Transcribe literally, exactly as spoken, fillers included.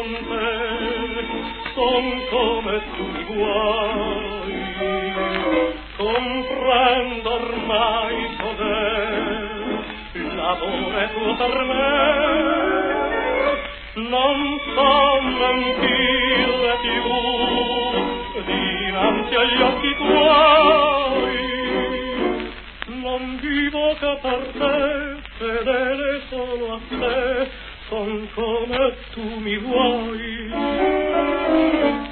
con te, son come tu mi vuoi. Comprendo ormai cos'è l'amore tuo per me, non so mentire più dinanzi agli occhi tuoi. Non vivo che per te, fedele solo a te, son come tu mi vuoi.